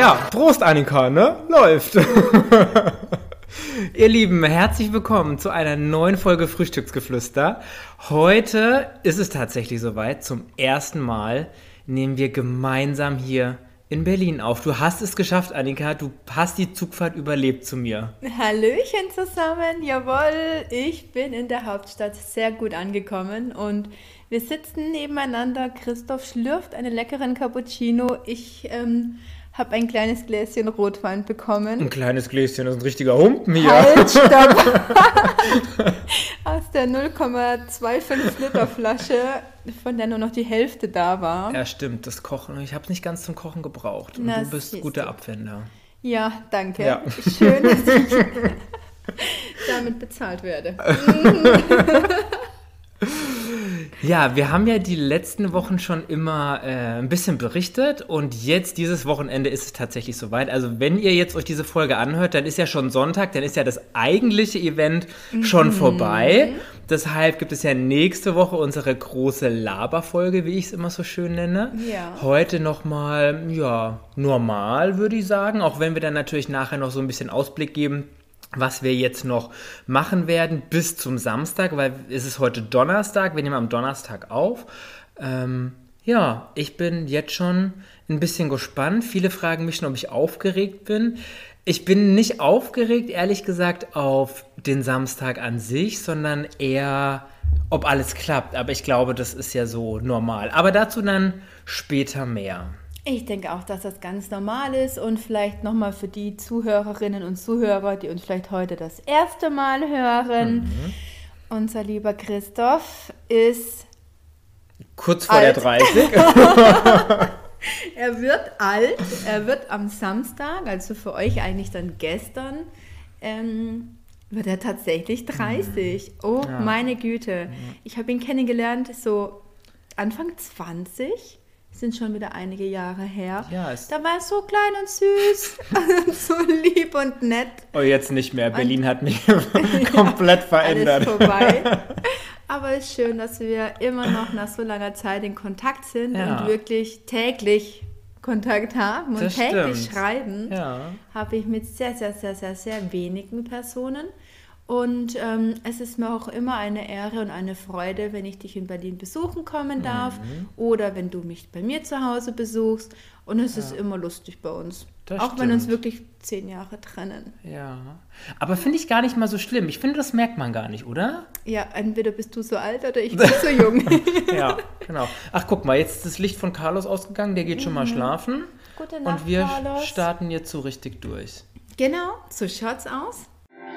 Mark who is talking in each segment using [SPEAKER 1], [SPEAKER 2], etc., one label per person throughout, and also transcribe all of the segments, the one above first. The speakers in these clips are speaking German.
[SPEAKER 1] Ja, Prost Annika, ne? Läuft. Ihr Lieben, herzlich willkommen zu einer neuen Folge Frühstücksgeflüster. Heute ist es tatsächlich soweit. Zum ersten Mal nehmen wir gemeinsam hier in Berlin auf. Du hast es geschafft, Annika. Du hast die Zugfahrt überlebt zu mir.
[SPEAKER 2] Hallöchen zusammen. Jawohl, ich bin in der Hauptstadt sehr gut angekommen und wir sitzen nebeneinander. Christoph schlürft einen leckeren Cappuccino. Ich habe ein kleines Gläschen Rotwein bekommen.
[SPEAKER 1] Ein kleines Gläschen, das ist ein richtiger Humpen hier.
[SPEAKER 2] Halt, stopp! Aus der 0,25 Liter Flasche, von der nur noch die Hälfte da war.
[SPEAKER 1] Ja, stimmt, das Kochen. Ich habe es nicht ganz zum Kochen gebraucht. Und du bist guter Abwender.
[SPEAKER 2] Ja, danke.
[SPEAKER 1] Ja.
[SPEAKER 2] Schön, dass ich damit bezahlt werde.
[SPEAKER 1] Ja, wir haben ja die letzten Wochen schon immer ein bisschen berichtet und jetzt, dieses Wochenende, ist es tatsächlich soweit. Also wenn ihr jetzt euch diese Folge anhört, dann ist ja schon Sonntag, dann ist ja das eigentliche Event schon vorbei. Deshalb gibt es ja nächste Woche unsere große Laberfolge, wie ich es immer so schön nenne.
[SPEAKER 2] Ja.
[SPEAKER 1] Heute nochmal, ja, normal, würde ich sagen, auch wenn wir dann natürlich nachher noch so ein bisschen Ausblick geben, was wir jetzt noch machen werden bis zum Samstag, weil es ist heute Donnerstag, wir nehmen am Donnerstag auf. Ja, ich bin jetzt schon ein bisschen gespannt. Viele fragen mich schon, ob ich aufgeregt bin. Ich bin nicht aufgeregt, ehrlich gesagt, auf den Samstag an sich, sondern eher, ob alles klappt. Aber ich glaube, das ist ja so normal. Aber dazu dann später mehr.
[SPEAKER 2] Ich denke auch, dass das ganz normal ist und vielleicht nochmal für die Zuhörerinnen und Zuhörer, die uns vielleicht heute das erste Mal hören. Unser lieber Christoph ist
[SPEAKER 1] kurz vor
[SPEAKER 2] alt.
[SPEAKER 1] der 30.
[SPEAKER 2] Er wird alt, er wird am Samstag, also für euch eigentlich dann gestern, wird er tatsächlich 30. Oh,
[SPEAKER 1] Ja.
[SPEAKER 2] meine Güte. Ich habe ihn kennengelernt so Anfang 20. Sind schon wieder einige Jahre her.
[SPEAKER 1] Ja,
[SPEAKER 2] Da war er so klein und süß, so lieb und nett.
[SPEAKER 1] Oh, jetzt nicht mehr. Berlin hat mich komplett verändert.
[SPEAKER 2] Alles vorbei. Aber es ist schön, dass wir immer noch nach so langer Zeit in Kontakt sind
[SPEAKER 1] Ja.
[SPEAKER 2] und wirklich täglich Kontakt haben und
[SPEAKER 1] Das
[SPEAKER 2] täglich
[SPEAKER 1] stimmt.
[SPEAKER 2] schreiben.
[SPEAKER 1] Ja.
[SPEAKER 2] Habe ich mit sehr, sehr, sehr, sehr, sehr wenigen Personen. Und es ist mir auch immer eine Ehre und eine Freude, wenn ich dich in Berlin besuchen kommen darf oder wenn du mich bei mir zu Hause besuchst. Und es ist immer lustig bei uns.
[SPEAKER 1] Das
[SPEAKER 2] auch wenn uns
[SPEAKER 1] stimmt.
[SPEAKER 2] wirklich 10 Jahre trennen.
[SPEAKER 1] Ja. Aber finde ich gar nicht mal so schlimm. Ich finde, das merkt man gar nicht, oder?
[SPEAKER 2] Ja, entweder bist du so alt oder ich bin so jung.
[SPEAKER 1] Ja, genau. Ach, guck mal, jetzt ist das Licht von Carlos ausgegangen. Der geht schon mal schlafen.
[SPEAKER 2] Gute Nacht,
[SPEAKER 1] Und wir
[SPEAKER 2] Carlos.
[SPEAKER 1] starten jetzt so richtig durch.
[SPEAKER 2] Genau, so schaut's aus.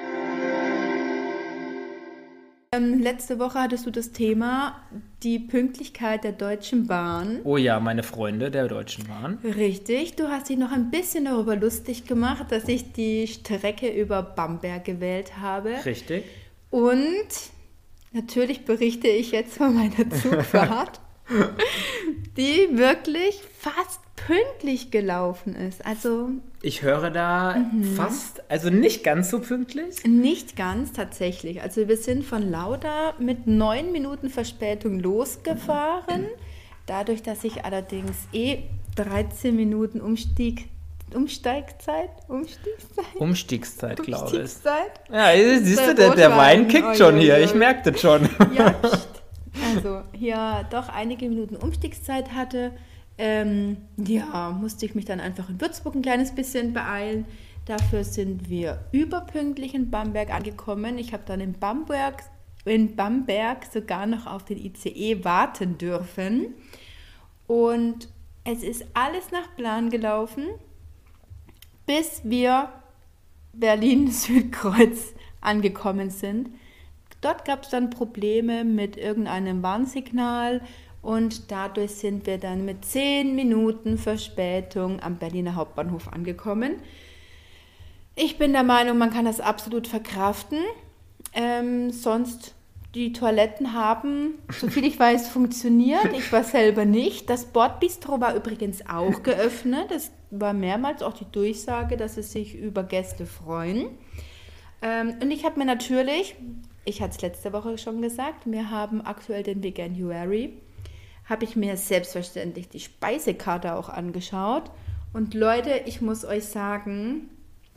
[SPEAKER 2] Letzte Woche hattest du das Thema die Pünktlichkeit der Deutschen Bahn.
[SPEAKER 1] Oh ja, meine Freunde der Deutschen Bahn.
[SPEAKER 2] Richtig, du hast dich noch ein bisschen darüber lustig gemacht, dass ich die Strecke über Bamberg gewählt habe.
[SPEAKER 1] Richtig.
[SPEAKER 2] Und natürlich berichte ich jetzt von meiner Zugfahrt, die wirklich fast pünktlich gelaufen ist. Also
[SPEAKER 1] Ich höre da fast, also nicht ganz so pünktlich.
[SPEAKER 2] nicht ganz tatsächlich. Also wir sind von Lauda mit 9 Minuten Verspätung losgefahren. Dadurch, dass ich allerdings 13 Minuten Umstiegszeit,
[SPEAKER 1] Umstiegszeit, glaube ich.
[SPEAKER 2] Umstiegszeit.
[SPEAKER 1] Ja, siehst du,
[SPEAKER 2] Der
[SPEAKER 1] der Wein
[SPEAKER 2] Rotwein.
[SPEAKER 1] kickt
[SPEAKER 2] Oi,
[SPEAKER 1] schon
[SPEAKER 2] oi,
[SPEAKER 1] hier.
[SPEAKER 2] oi.
[SPEAKER 1] Ich merke das schon.
[SPEAKER 2] Ja, pst. Also hier doch einige Minuten Umstiegszeit hatte, musste ich mich dann einfach in Würzburg ein kleines bisschen beeilen. Dafür sind wir überpünktlich in Bamberg angekommen. Ich habe dann in Bamberg sogar noch auf den ICE warten dürfen. Und es ist alles nach Plan gelaufen, bis wir Berlin-Südkreuz angekommen sind. Dort gab es dann Probleme mit irgendeinem Warnsignal und dadurch sind wir dann mit 10 Minuten Verspätung am Berliner Hauptbahnhof angekommen. Ich bin der Meinung, man kann das absolut verkraften. Sonst die Toiletten haben, soviel ich weiß, funktioniert. Ich war selber nicht. Das Bordbistro war übrigens auch geöffnet. Es war mehrmals auch die Durchsage, dass sie sich über Gäste freuen. Und ich habe mir natürlich, ich hatte es letzte Woche schon gesagt, wir haben aktuell den Veganuary, habe ich mir selbstverständlich die Speisekarte auch angeschaut Und Leute, ich muss euch sagen,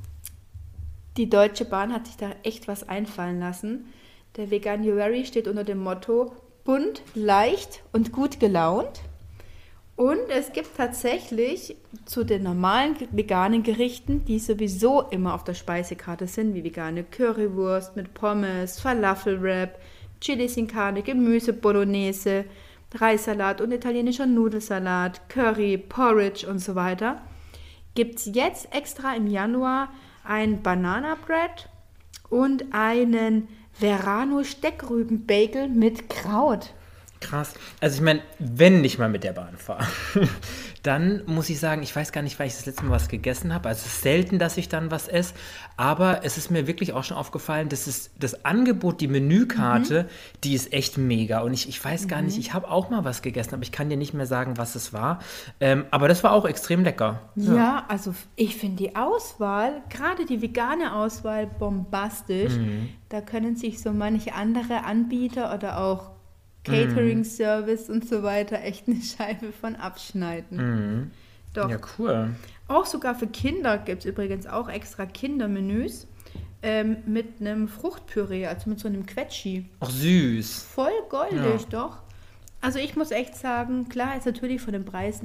[SPEAKER 2] die Deutsche Bahn hat sich da echt was einfallen lassen. Der Veganuary steht unter dem Motto bunt, leicht und gut gelaunt. Und es gibt tatsächlich zu den normalen veganen Gerichten, die sowieso immer auf der Speisekarte sind, wie vegane Currywurst mit Pommes, Falafelwrap, Chili sin Carne, Gemüse Bolognese, Reissalat und italienischer Nudelsalat, Curry, Porridge und so weiter, gibt es jetzt extra im Januar ein Banana Bread und einen Verano Steckrüben-Bagel mit Kraut.
[SPEAKER 1] Krass. Also ich meine, wenn ich mal mit der Bahn fahre, dann muss ich sagen, ich weiß gar nicht, weil ich das letzte Mal was gegessen habe. Also es ist selten, dass ich dann was esse. Aber es ist mir wirklich auch schon aufgefallen, dass das Angebot, die Menükarte, die ist echt mega. Und ich weiß gar nicht, ich habe auch mal was gegessen, aber ich kann dir nicht mehr sagen, was es war. Aber das war auch extrem lecker.
[SPEAKER 2] Ja, also ich finde die Auswahl, gerade die vegane Auswahl, bombastisch. Da können sich so manche andere Anbieter oder auch Catering-Service und so weiter echt eine Scheibe von abschneiden. Doch.
[SPEAKER 1] Ja, cool.
[SPEAKER 2] Auch sogar für Kinder gibt es übrigens auch extra Kindermenüs mit einem Fruchtpüree, also mit so einem Quetschi.
[SPEAKER 1] Auch süß.
[SPEAKER 2] Voll goldig, doch. Also ich muss echt sagen, klar ist natürlich von den Preisen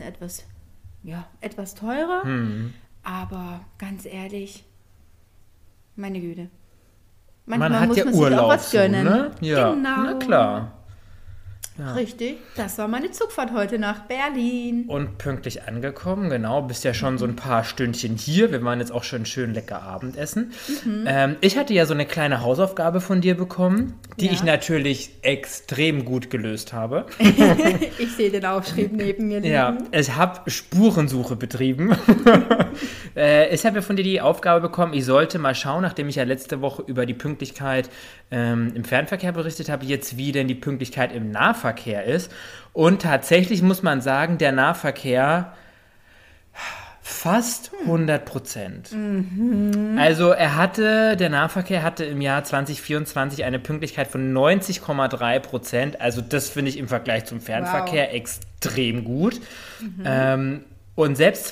[SPEAKER 2] etwas teurer, aber ganz ehrlich, meine Güte. Manchmal
[SPEAKER 1] Man hat
[SPEAKER 2] muss
[SPEAKER 1] ja
[SPEAKER 2] man sich
[SPEAKER 1] Urlaub
[SPEAKER 2] auch was gönnen.
[SPEAKER 1] so, ne? Ja,
[SPEAKER 2] Genau.
[SPEAKER 1] na klar. Ja.
[SPEAKER 2] Richtig, das war meine Zugfahrt heute nach Berlin.
[SPEAKER 1] Und pünktlich angekommen, genau, bist ja schon so ein paar Stündchen hier. Wir waren jetzt auch schon schön lecker Abendessen. Ich hatte ja so eine kleine Hausaufgabe von dir bekommen, die ich natürlich extrem gut gelöst habe.
[SPEAKER 2] Ich sehe den Aufschrieb neben mir liegen.
[SPEAKER 1] Ja, ich habe Spurensuche betrieben. Ich habe ja von dir die Aufgabe bekommen, ich sollte mal schauen, nachdem ich ja letzte Woche über die Pünktlichkeit im Fernverkehr berichtet habe, jetzt wie denn die Pünktlichkeit im Nahverkehr ist. Und tatsächlich muss man sagen, der Nahverkehr fast 100%. Also der Nahverkehr hatte im Jahr 2024 eine Pünktlichkeit von 90,3%. Also das finde ich im Vergleich zum Fernverkehr extrem gut. Und selbst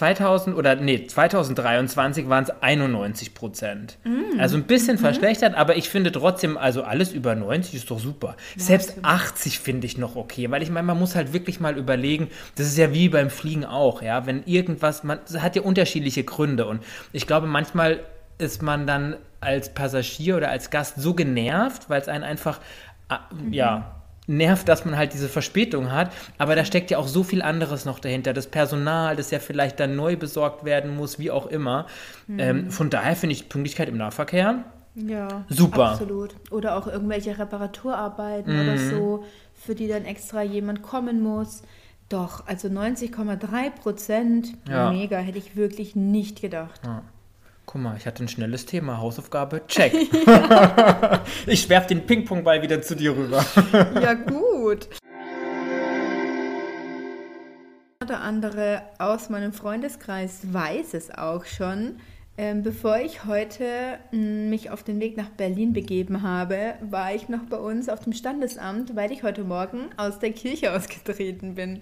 [SPEAKER 1] 2023 waren es 91%. Also ein bisschen verschlechtert, aber ich finde trotzdem, also alles über 90 ist doch super. Ja, selbst 80 finde ich noch okay, weil ich meine, man muss halt wirklich mal überlegen, das ist ja wie beim Fliegen auch, ja, wenn irgendwas, das hat ja unterschiedliche Gründe und ich glaube, manchmal ist man dann als Passagier oder als Gast so genervt, weil es einen einfach, nervt, dass man halt diese Verspätung hat, aber da steckt ja auch so viel anderes noch dahinter. Das Personal, das ja vielleicht dann neu besorgt werden muss, wie auch immer. Von daher finde ich Pünktlichkeit im Nahverkehr super.
[SPEAKER 2] Absolut. Oder auch irgendwelche Reparaturarbeiten oder so, für die dann extra jemand kommen muss. Doch, also 90,3%, mega, hätte ich wirklich nicht gedacht.
[SPEAKER 1] Ja. Guck mal, ich hatte ein schnelles Thema. Hausaufgabe, check. Ich werf den Ping-Pong-Ball wieder zu dir rüber.
[SPEAKER 2] Ja, gut. Der andere aus meinem Freundeskreis weiß es auch schon. Bevor ich heute mich auf den Weg nach Berlin begeben habe, war ich noch bei uns auf dem Standesamt, weil ich heute Morgen aus der Kirche ausgetreten bin.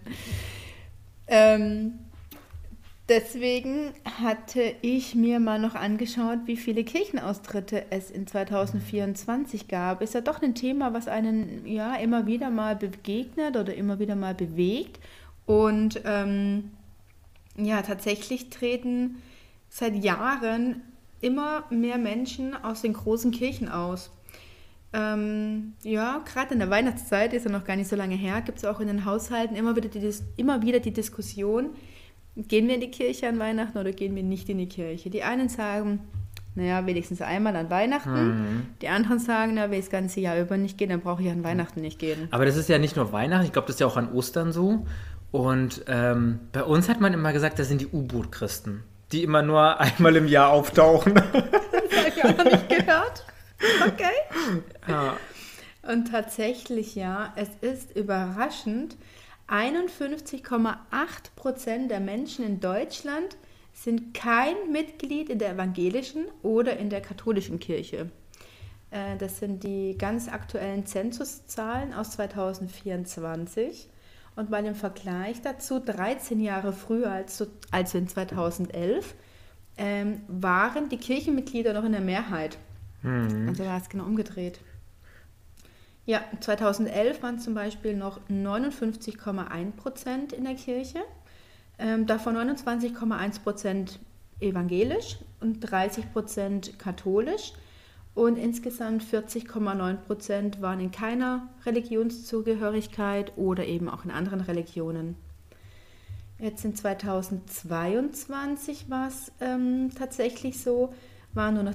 [SPEAKER 2] Deswegen hatte ich mir mal noch angeschaut, wie viele Kirchenaustritte es in 2024 gab. Ist ja doch ein Thema, was einen immer wieder mal begegnet oder immer wieder mal bewegt. Und tatsächlich treten seit Jahren immer mehr Menschen aus den großen Kirchen aus. Gerade in der Weihnachtszeit, ist ja noch gar nicht so lange her, gibt es auch in den Haushalten immer wieder die Diskussion, gehen wir in die Kirche an Weihnachten oder gehen wir nicht in die Kirche? Die einen sagen, wenigstens einmal an Weihnachten. Die anderen sagen, wenn ich das ganze Jahr über nicht gehe, dann brauche ich an Weihnachten nicht gehen.
[SPEAKER 1] Aber das ist ja nicht nur Weihnachten, ich glaube, das ist ja auch an Ostern so. Und bei uns hat man immer gesagt, das sind die U-Boot-Christen, die immer nur einmal im Jahr auftauchen.
[SPEAKER 2] Das habe ich auch noch nicht gehört. Okay.
[SPEAKER 1] Ja.
[SPEAKER 2] Und tatsächlich, es ist überraschend, 51,8% der Menschen in Deutschland sind kein Mitglied in der evangelischen oder in der katholischen Kirche. Das sind die ganz aktuellen Zensuszahlen aus 2024. Und bei dem Vergleich dazu, 13 Jahre früher, also in 2011, waren die Kirchenmitglieder noch in der Mehrheit. Also war es genau umgedreht. Ja, 2011 waren zum Beispiel noch 59,1% in der Kirche, davon 29,1% evangelisch und 30% katholisch und insgesamt 40,9% waren in keiner Religionszugehörigkeit oder eben auch in anderen Religionen. Jetzt in 2022 war es tatsächlich so, waren nur noch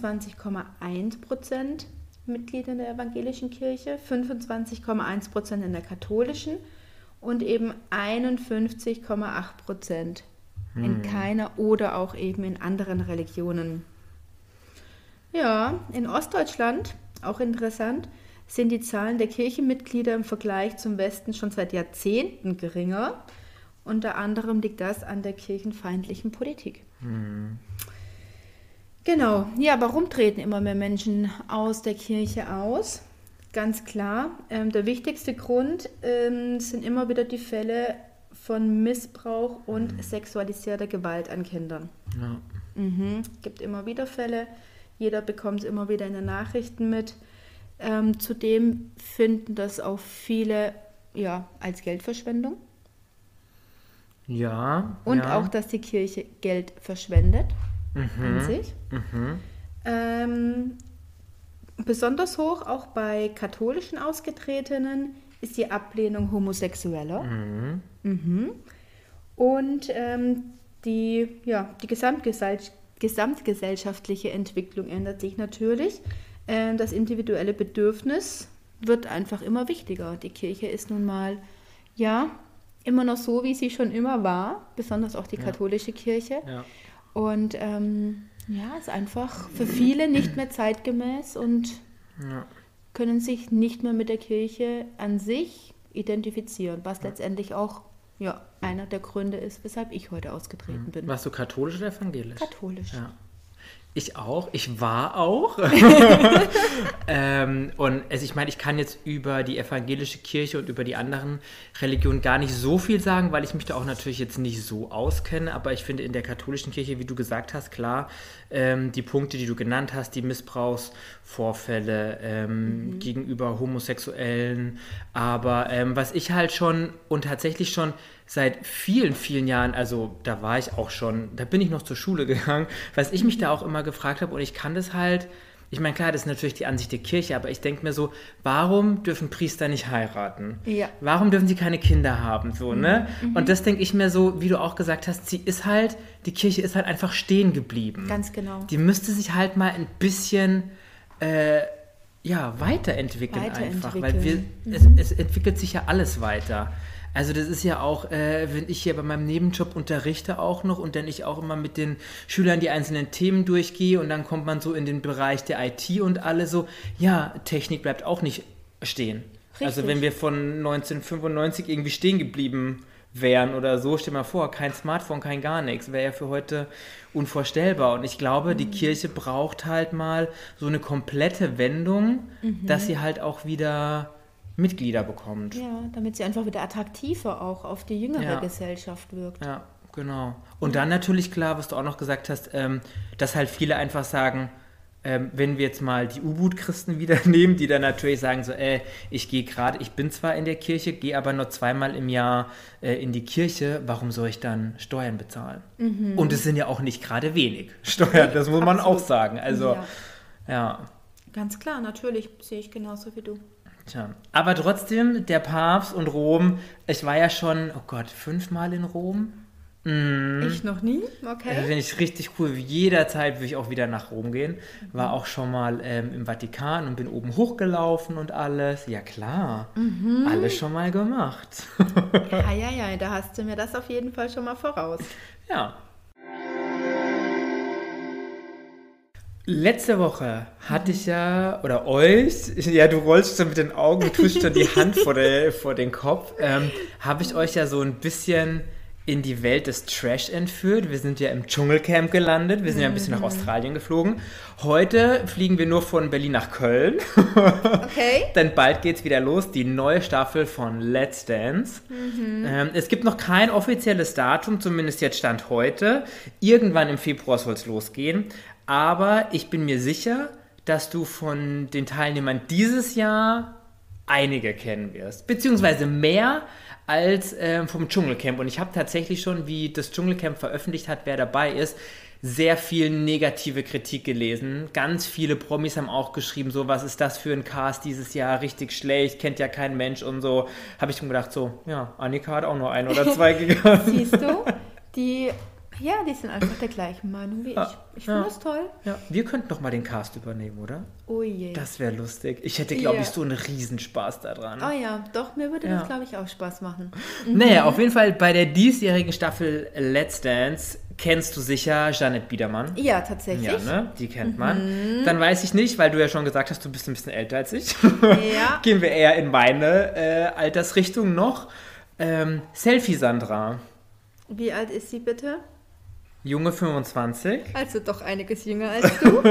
[SPEAKER 2] 23,1% Mitglieder in der evangelischen Kirche, 25,1% in der katholischen und eben 51,8% in keiner oder auch eben in anderen Religionen. Ja, in Ostdeutschland, auch interessant, sind die Zahlen der Kirchenmitglieder im Vergleich zum Westen schon seit Jahrzehnten geringer. Unter anderem liegt das an der kirchenfeindlichen Politik. Genau, ja, warum treten immer mehr Menschen aus der Kirche aus? Ganz klar, der wichtigste Grund sind immer wieder die Fälle von Missbrauch und sexualisierter Gewalt an Kindern. Ja. Gibt immer wieder Fälle, jeder bekommt es immer wieder in den Nachrichten mit. Zudem finden das auch viele als Geldverschwendung.
[SPEAKER 1] Ja.
[SPEAKER 2] Und auch, dass die Kirche Geld verschwendet an sich. Besonders hoch, auch bei katholischen Ausgetretenen, ist die Ablehnung Homosexueller. Und die gesamtgesellschaftliche Entwicklung ändert sich natürlich. Das individuelle Bedürfnis wird einfach immer wichtiger. Die Kirche ist nun mal, immer noch so, wie sie schon immer war, besonders auch die katholische Kirche. Ja. Und ist einfach für viele nicht mehr zeitgemäß und können sich nicht mehr mit der Kirche an sich identifizieren, was letztendlich auch einer der Gründe ist, weshalb ich heute ausgetreten bin.
[SPEAKER 1] Warst du katholisch oder evangelisch?
[SPEAKER 2] Katholisch.
[SPEAKER 1] Ja. Ich auch. Ich war auch. Und ich meine, ich kann jetzt über die evangelische Kirche und über die anderen Religionen gar nicht so viel sagen, weil ich mich da auch natürlich jetzt nicht so auskenne. Aber ich finde in der katholischen Kirche, wie du gesagt hast, klar, die Punkte, die du genannt hast, die Missbrauchsvorfälle gegenüber Homosexuellen. Aber was ich halt schon und tatsächlich schon seit vielen, vielen Jahren, also da bin ich noch zur Schule gegangen, was ich mich da auch immer gefragt habe und ich kann das halt, ich meine, klar, das ist natürlich die Ansicht der Kirche, aber ich denke mir so, warum dürfen Priester nicht heiraten? Ja. Warum dürfen sie keine Kinder haben? So, ne? Und das denke ich mir so, wie du auch gesagt hast, die Kirche ist halt einfach stehen geblieben.
[SPEAKER 2] Ganz genau.
[SPEAKER 1] Die müsste sich halt mal ein bisschen weiterentwickeln einfach, weil es entwickelt sich ja alles weiter. Also das ist ja auch, wenn ich hier bei meinem Nebenjob unterrichte auch noch und dann ich auch immer mit den Schülern die einzelnen Themen durchgehe und dann kommt man so in den Bereich der IT und alle so, Technik bleibt auch nicht stehen. Richtig. Also wenn wir von 1995 irgendwie stehen geblieben wären oder so, stell mal vor, kein Smartphone, kein gar nichts, wäre ja für heute unvorstellbar. Und ich glaube, die Kirche braucht halt mal so eine komplette Wendung, dass sie halt auch wieder Mitglieder bekommt.
[SPEAKER 2] Ja, damit sie einfach wieder attraktiver auch auf die jüngere Gesellschaft wirkt.
[SPEAKER 1] Ja, genau. Und dann natürlich klar, was du auch noch gesagt hast, dass halt viele einfach sagen, wenn wir jetzt mal die U-Boot-Christen wieder nehmen, die dann natürlich sagen so, ich bin zwar in der Kirche, gehe aber nur 2-mal im Jahr in die Kirche, warum soll ich dann Steuern bezahlen? Und es sind ja auch nicht gerade wenig Steuern, das muss man auch sagen. Also, ja.
[SPEAKER 2] Ganz klar, natürlich sehe ich genauso wie du.
[SPEAKER 1] Tja, aber trotzdem, der Papst und Rom, ich war ja schon, 5-mal in Rom.
[SPEAKER 2] Ich noch nie, okay.
[SPEAKER 1] Das finde ich richtig cool. Jederzeit würde ich auch wieder nach Rom gehen. War auch schon mal im Vatikan und bin oben hochgelaufen und alles. Ja klar, alles schon mal gemacht.
[SPEAKER 2] Ja, da hast du mir das auf jeden Fall schon mal voraus.
[SPEAKER 1] Ja. Letzte Woche hatte ich du rollst schon mit den Augen, du tust schon die Hand vor den Kopf, habe ich euch ja so ein bisschen in die Welt des Trash entführt. Wir sind ja im Dschungelcamp gelandet. Wir sind ja ein bisschen nach Australien geflogen. Heute fliegen wir nur von Berlin nach Köln.
[SPEAKER 2] Okay.
[SPEAKER 1] Denn bald geht's wieder los, die neue Staffel von Let's Dance. Es gibt noch kein offizielles Datum, zumindest jetzt Stand heute. Irgendwann im Februar soll es losgehen. Aber ich bin mir sicher, dass du von den Teilnehmern dieses Jahr einige kennen wirst. Beziehungsweise mehr als vom Dschungelcamp. Und ich habe tatsächlich schon, wie das Dschungelcamp veröffentlicht hat, wer dabei ist, sehr viel negative Kritik gelesen. Ganz viele Promis haben auch geschrieben, so, was ist das für ein Cast dieses Jahr, richtig schlecht, kennt ja kein Mensch und so. Habe ich mir gedacht, so, ja, Annika hat auch nur 1 oder 2 gegangen.
[SPEAKER 2] Siehst du, die sind einfach der gleichen Meinung wie ich. Ich finde das toll.
[SPEAKER 1] Ja, wir könnten doch mal den Cast übernehmen, oder?
[SPEAKER 2] Oh je.
[SPEAKER 1] Das wäre lustig. Ich hätte, glaube ich, so einen Riesenspaß daran.
[SPEAKER 2] Oh ja, doch, mir würde das, glaube ich, auch Spaß machen.
[SPEAKER 1] Naja, auf jeden Fall bei der diesjährigen Staffel Let's Dance kennst du sicher Jeanette Biedermann.
[SPEAKER 2] Ja, tatsächlich.
[SPEAKER 1] Ja, ne? Die kennt man. Dann weiß ich nicht, weil du ja schon gesagt hast, du bist ein bisschen älter als ich.
[SPEAKER 2] Ja.
[SPEAKER 1] Gehen wir eher in meine Altersrichtung noch. Selfie Sandra.
[SPEAKER 2] Wie alt ist sie bitte?
[SPEAKER 1] Junge 25.
[SPEAKER 2] Also doch einiges jünger als du.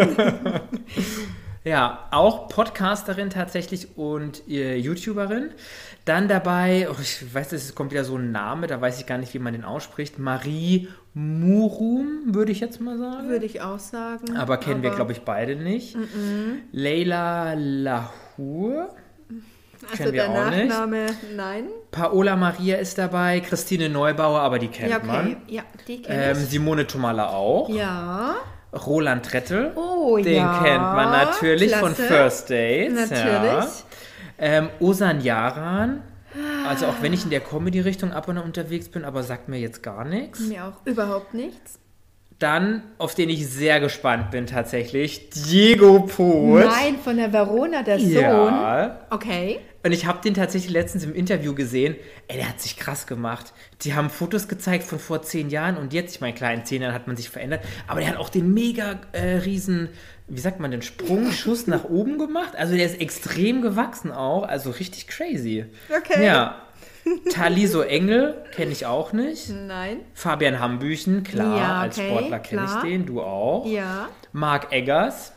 [SPEAKER 1] Ja, auch Podcasterin tatsächlich und YouTuberin. Dann dabei, ich weiß, es kommt wieder so ein Name, da weiß ich gar nicht, wie man den ausspricht. Marie Murum, würde ich jetzt mal sagen.
[SPEAKER 2] Würde ich auch sagen.
[SPEAKER 1] Aber kennen wir, glaube ich, beide nicht. Leila Lahur.
[SPEAKER 2] Also der Nachname, nein.
[SPEAKER 1] Paola Maria ist dabei, Christine Neubauer, aber die kennt man.
[SPEAKER 2] Ja, die kennt ich.
[SPEAKER 1] Simone Tomalla auch.
[SPEAKER 2] Ja.
[SPEAKER 1] Roland Trettel,
[SPEAKER 2] den
[SPEAKER 1] kennt man natürlich
[SPEAKER 2] klasse.
[SPEAKER 1] von First Dates.
[SPEAKER 2] Natürlich.
[SPEAKER 1] Ja. Ozan Yaran, also auch wenn ich in der Comedy-Richtung ab und an unterwegs bin, aber sagt mir jetzt gar nichts.
[SPEAKER 2] Mir auch überhaupt nichts.
[SPEAKER 1] Dann, auf den ich sehr gespannt bin tatsächlich, Diego Poth.
[SPEAKER 2] Nein, von der Verona, der Sohn.
[SPEAKER 1] Ja.
[SPEAKER 2] Okay.
[SPEAKER 1] Und ich habe den tatsächlich letztens im Interview gesehen. Der hat sich krass gemacht. Die haben Fotos gezeigt von vor 10 Jahren und jetzt, ich meine, klar, in 10 Jahren hat man sich verändert, aber der hat auch den mega riesen, wie sagt man, den Sprungschuss nach oben gemacht. Also der ist extrem gewachsen auch, also richtig crazy.
[SPEAKER 2] Okay.
[SPEAKER 1] Ja. Taliso Engel kenne ich auch nicht.
[SPEAKER 2] Nein.
[SPEAKER 1] Fabian Hambüchen, klar,
[SPEAKER 2] Ja,
[SPEAKER 1] als
[SPEAKER 2] okay,
[SPEAKER 1] Sportler kenne ich
[SPEAKER 2] klar.
[SPEAKER 1] den, du auch.
[SPEAKER 2] Ja.
[SPEAKER 1] Marc Eggers.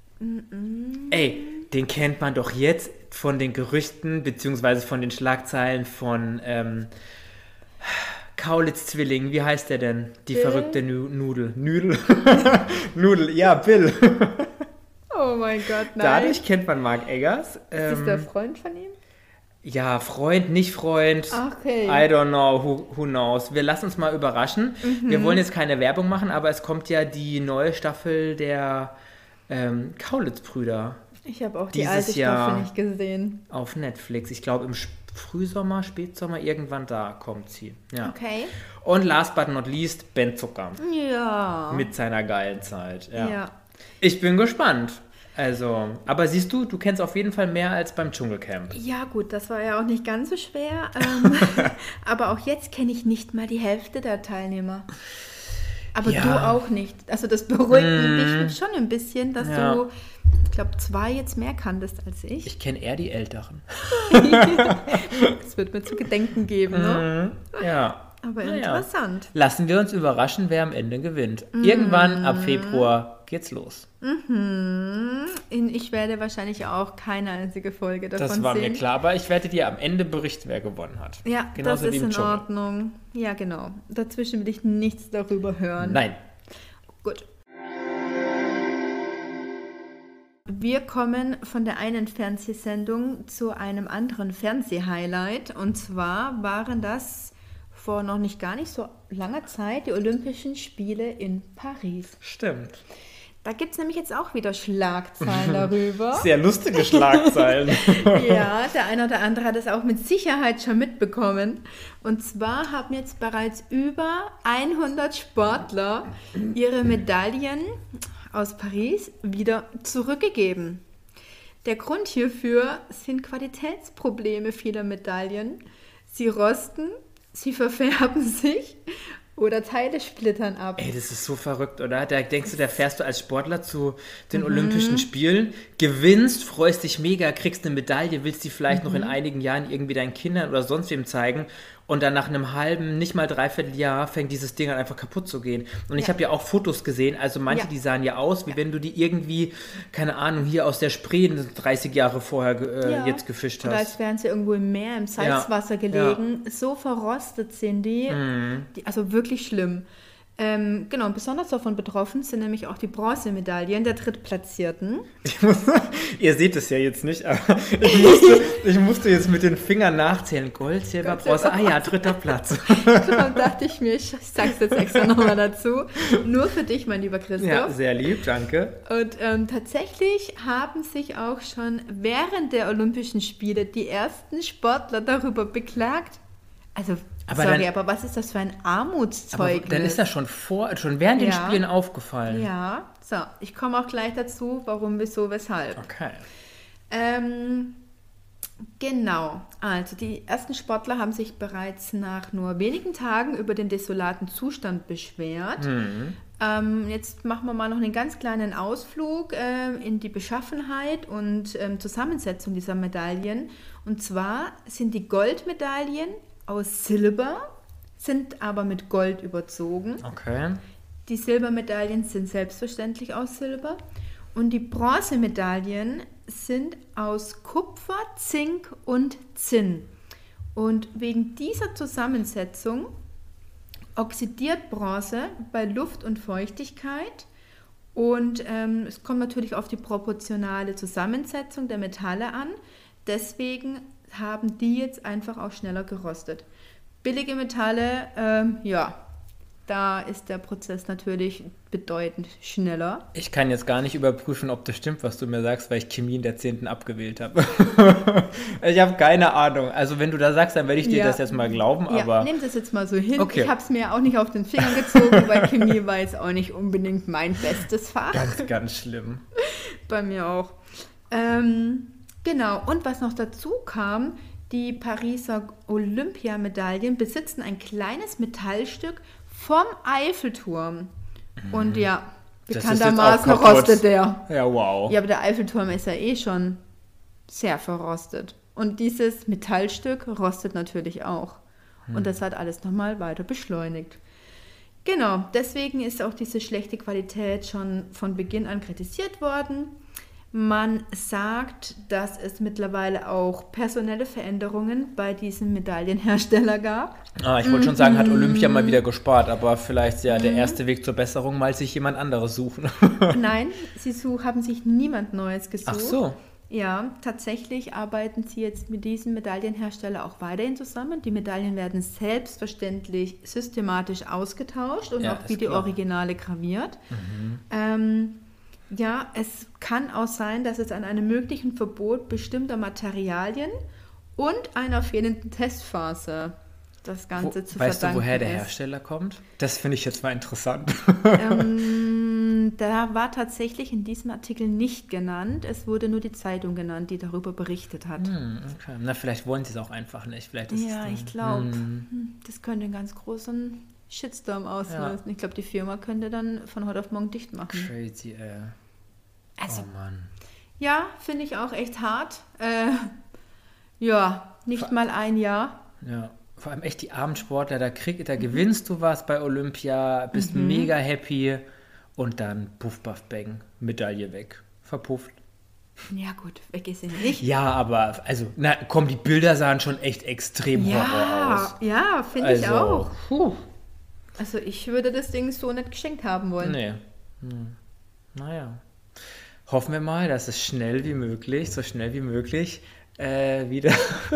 [SPEAKER 1] Ey, den kennt man doch jetzt von den Gerüchten, beziehungsweise von den Schlagzeilen von Kaulitz-Zwilling. Wie heißt der denn? Die
[SPEAKER 2] Bill?
[SPEAKER 1] verrückte Nudel. Nudel, ja, Bill.
[SPEAKER 2] Oh mein Gott, nein.
[SPEAKER 1] Dadurch kennt man Marc Eggers.
[SPEAKER 2] Ist das der Freund von ihm?
[SPEAKER 1] Ja, Freund, nicht Freund.
[SPEAKER 2] Okay.
[SPEAKER 1] I don't know, who knows. Wir lassen uns mal überraschen. Wir wollen jetzt keine Werbung machen, aber es kommt ja die neue Staffel der Kaulitz-Brüder
[SPEAKER 2] Ich habe auch die
[SPEAKER 1] Dieses
[SPEAKER 2] alte
[SPEAKER 1] Jahr.
[SPEAKER 2] Staffel nicht gesehen.
[SPEAKER 1] auf Netflix. Ich glaube im Frühsommer, Spätsommer, irgendwann da kommt sie. Ja.
[SPEAKER 2] Okay.
[SPEAKER 1] Und last but not least, Ben Zucker.
[SPEAKER 2] Ja.
[SPEAKER 1] Mit seiner geilen Zeit. Ja.
[SPEAKER 2] Ja.
[SPEAKER 1] Ich bin gespannt. Also, aber siehst du kennst auf jeden Fall mehr als beim Dschungelcamp.
[SPEAKER 2] Ja gut, das war ja auch nicht ganz so schwer. Aber auch jetzt kenne ich nicht mal die Hälfte der Teilnehmer. Aber
[SPEAKER 1] Ja.
[SPEAKER 2] du auch nicht. Also das beruhigt mich schon ein bisschen, dass
[SPEAKER 1] Ja.
[SPEAKER 2] du, ich glaube, 2 jetzt mehr kanntest als ich.
[SPEAKER 1] Ich kenne eher die Älteren.
[SPEAKER 2] Das wird mir zu gedenken geben, ne?
[SPEAKER 1] Ja.
[SPEAKER 2] Aber
[SPEAKER 1] Naja.
[SPEAKER 2] interessant.
[SPEAKER 1] Lassen wir uns überraschen, wer am Ende gewinnt. Irgendwann ab Februar geht's los.
[SPEAKER 2] Ich werde wahrscheinlich auch keine einzige Folge davon
[SPEAKER 1] Das war
[SPEAKER 2] sehen.
[SPEAKER 1] mir klar, aber ich werde dir am Ende berichten, wer gewonnen hat.
[SPEAKER 2] Ja,
[SPEAKER 1] Genauso
[SPEAKER 2] das
[SPEAKER 1] wie
[SPEAKER 2] ist
[SPEAKER 1] im
[SPEAKER 2] in
[SPEAKER 1] Dschungel.
[SPEAKER 2] Ordnung. Ja, genau. Dazwischen will ich nichts darüber hören.
[SPEAKER 1] Nein.
[SPEAKER 2] Gut. Wir kommen von der einen Fernsehsendung zu einem anderen Fernsehhighlight. Und zwar waren das vor noch nicht gar nicht so langer Zeit die Olympischen Spiele in Paris.
[SPEAKER 1] Stimmt.
[SPEAKER 2] Da gibt es nämlich jetzt auch wieder Schlagzeilen darüber.
[SPEAKER 1] Sehr lustige Schlagzeilen.
[SPEAKER 2] Ja, der eine oder andere hat es auch mit Sicherheit schon mitbekommen. Und zwar haben jetzt bereits über 100 Sportler ihre Medaillen aus Paris wieder zurückgegeben. Der Grund hierfür sind Qualitätsprobleme vieler Medaillen. Sie rosten, sie verfärben sich oder Teile splittern ab.
[SPEAKER 1] Ey, das ist so verrückt, oder? Da denkst du, da fährst du als Sportler zu den Olympischen Spielen, gewinnst, freust dich mega, kriegst eine Medaille, willst die vielleicht noch in einigen Jahren irgendwie deinen Kindern oder sonst wem zeigen und dann nach einem halben, nicht mal dreiviertel Jahr fängt dieses Ding an einfach kaputt zu gehen. Und ich
[SPEAKER 2] Ja.
[SPEAKER 1] habe ja auch Fotos gesehen, also manche,
[SPEAKER 2] Ja.
[SPEAKER 1] die sahen ja aus, wie wenn du die irgendwie, keine Ahnung, hier aus der Spree 30 Jahre vorher
[SPEAKER 2] Ja.
[SPEAKER 1] jetzt gefischt
[SPEAKER 2] Oder
[SPEAKER 1] hast.
[SPEAKER 2] als wären sie irgendwo im Meer, im Salzwasser gelegen. So verrostet sind die. Also wirklich schlimm. Genau, besonders davon betroffen sind nämlich auch die Bronzemedaillen der Drittplatzierten.
[SPEAKER 1] Ihr seht es ja jetzt nicht, aber ich musste jetzt mit den Fingern nachzählen. Gold, Silber, Bronze, ja, 3. Platz.
[SPEAKER 2] Darum dachte ich mir, ich sag's jetzt extra nochmal dazu. Nur für dich, mein lieber Christoph.
[SPEAKER 1] Ja, sehr lieb, danke.
[SPEAKER 2] Und tatsächlich haben sich auch schon während der Olympischen Spiele die ersten Sportler darüber beklagt. Also, aber was ist das für ein Armutszeugnis?
[SPEAKER 1] Aber dann ist das schon während den Spielen aufgefallen.
[SPEAKER 2] Ja, so, ich komme auch gleich dazu, warum, wieso, weshalb.
[SPEAKER 1] Okay.
[SPEAKER 2] Genau, also die ersten Sportler haben sich bereits nach nur wenigen Tagen über den desolaten Zustand beschwert. Jetzt machen wir mal noch einen ganz kleinen Ausflug in die Beschaffenheit und Zusammensetzung dieser Medaillen. Und zwar sind die Goldmedaillen aus Silber, sind aber mit Gold überzogen.
[SPEAKER 1] Okay.
[SPEAKER 2] Die Silbermedaillen sind selbstverständlich aus Silber. Und die Bronzemedaillen sind aus Kupfer, Zink und Zinn. Und wegen dieser Zusammensetzung oxidiert Bronze bei Luft und Feuchtigkeit. Und es kommt natürlich auf die proportionale Zusammensetzung der Metalle an. Deswegen haben die jetzt einfach auch schneller gerostet. Billige Metalle, da ist der Prozess natürlich bedeutend schneller.
[SPEAKER 1] Ich kann jetzt gar nicht überprüfen, ob das stimmt, was du mir sagst, weil ich Chemie in der 10. abgewählt habe. Ich habe keine Ahnung. Also wenn du da sagst, dann werde ich dir das jetzt mal glauben. Aber
[SPEAKER 2] nimm das jetzt mal so hin.
[SPEAKER 1] Okay.
[SPEAKER 2] Ich habe es mir auch nicht auf den Finger gezogen, weil Chemie war jetzt auch nicht unbedingt mein bestes Fach.
[SPEAKER 1] Ganz, ganz schlimm.
[SPEAKER 2] Bei mir auch. Genau, und was noch dazu kam, die Pariser Olympiamedaillen besitzen ein kleines Metallstück vom Eiffelturm. Und ja, bekanntermaßen rostet der.
[SPEAKER 1] Ja, wow.
[SPEAKER 2] Ja, aber der Eiffelturm ist ja eh schon sehr verrostet. Und dieses Metallstück rostet natürlich auch. Und das hat alles nochmal weiter beschleunigt. Genau, deswegen ist auch diese schlechte Qualität schon von Beginn an kritisiert worden. Man sagt, dass es mittlerweile auch personelle Veränderungen bei diesem Medaillenhersteller gab.
[SPEAKER 1] Ich wollte schon sagen, hat Olympia mal wieder gespart, aber vielleicht ja der erste Weg zur Besserung, mal sich jemand anderes suchen.
[SPEAKER 2] Nein, sie haben sich niemand Neues gesucht.
[SPEAKER 1] Ach so.
[SPEAKER 2] Ja, tatsächlich arbeiten sie jetzt mit diesem Medaillenhersteller auch weiterhin zusammen. Die Medaillen werden selbstverständlich systematisch ausgetauscht und
[SPEAKER 1] Ja,
[SPEAKER 2] auch
[SPEAKER 1] ist
[SPEAKER 2] wie die
[SPEAKER 1] klar.
[SPEAKER 2] Originale graviert. Ja, es kann auch sein, dass es an einem möglichen Verbot bestimmter Materialien und einer fehlenden Testphase das Ganze zu
[SPEAKER 1] Weißt du,
[SPEAKER 2] verdanken
[SPEAKER 1] woher der
[SPEAKER 2] ist.
[SPEAKER 1] Hersteller kommt? Das finde ich jetzt mal interessant.
[SPEAKER 2] Da war tatsächlich in diesem Artikel nicht genannt. Es wurde nur die Zeitung genannt, die darüber berichtet hat.
[SPEAKER 1] Okay. Na, vielleicht wollen sie es auch einfach nicht. Vielleicht ist
[SPEAKER 2] Ja,
[SPEAKER 1] es
[SPEAKER 2] ich glaube, das könnte einen ganz großen Shitstorm auslösen. Ich glaube, die Firma könnte dann von heute auf morgen dicht machen.
[SPEAKER 1] crazy, ey.
[SPEAKER 2] Also,
[SPEAKER 1] Oh Mann.
[SPEAKER 2] ja, finde ich auch echt hart. Ja, nicht mal ein Jahr.
[SPEAKER 1] Ja, vor allem echt die Abendsportler, da gewinnst du was bei Olympia, bist mega happy und dann puff, puff, bang, Medaille weg, verpufft.
[SPEAKER 2] Ja gut, weg ist sie nicht.
[SPEAKER 1] Ja, aber, also, na komm, die Bilder sahen schon echt extrem Horror aus.
[SPEAKER 2] Ja, finde ich auch.
[SPEAKER 1] Puh.
[SPEAKER 2] Also ich würde das Ding so nicht geschenkt haben wollen.
[SPEAKER 1] Nee. Naja. Hoffen wir mal, dass es so schnell wie möglich wieder...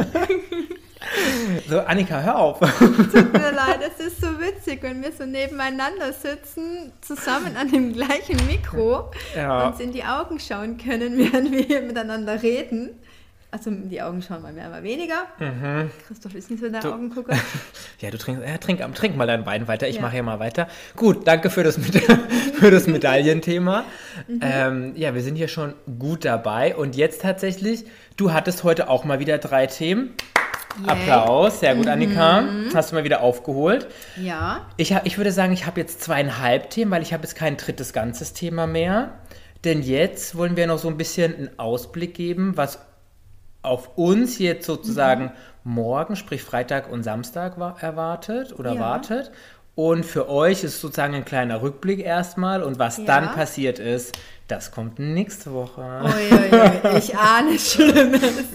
[SPEAKER 1] So, Annika, hör auf.
[SPEAKER 2] Tut mir leid, es ist so witzig, wenn wir so nebeneinander sitzen, zusammen an dem gleichen Mikro, uns in die Augen schauen können, während wir hier miteinander reden. Also in die Augen schauen wir immer weniger. Christoph ist nicht so der Augengucker.
[SPEAKER 1] Ja, du trink mal deinen Wein weiter. Ich mache ja mal weiter. Gut, danke für das Medaillenthema. Ja, wir sind hier schon gut dabei. Und jetzt tatsächlich, du hattest heute auch mal wieder 3 Themen.
[SPEAKER 2] Yay.
[SPEAKER 1] Applaus, sehr gut, Annika. Hast du mal wieder aufgeholt.
[SPEAKER 2] Ja.
[SPEAKER 1] Ich würde sagen, ich habe jetzt 2,5 Themen, weil ich habe jetzt kein drittes ganzes Thema mehr. Denn jetzt wollen wir noch so ein bisschen einen Ausblick geben, was auf uns jetzt sozusagen morgen, sprich Freitag und Samstag erwartet oder
[SPEAKER 2] Ja.
[SPEAKER 1] wartet. Und für euch ist sozusagen ein kleiner Rückblick erstmal. Und was
[SPEAKER 2] Ja.
[SPEAKER 1] dann passiert ist, das kommt nächste Woche.
[SPEAKER 2] Uiuiui, ich ahne Schlimmes.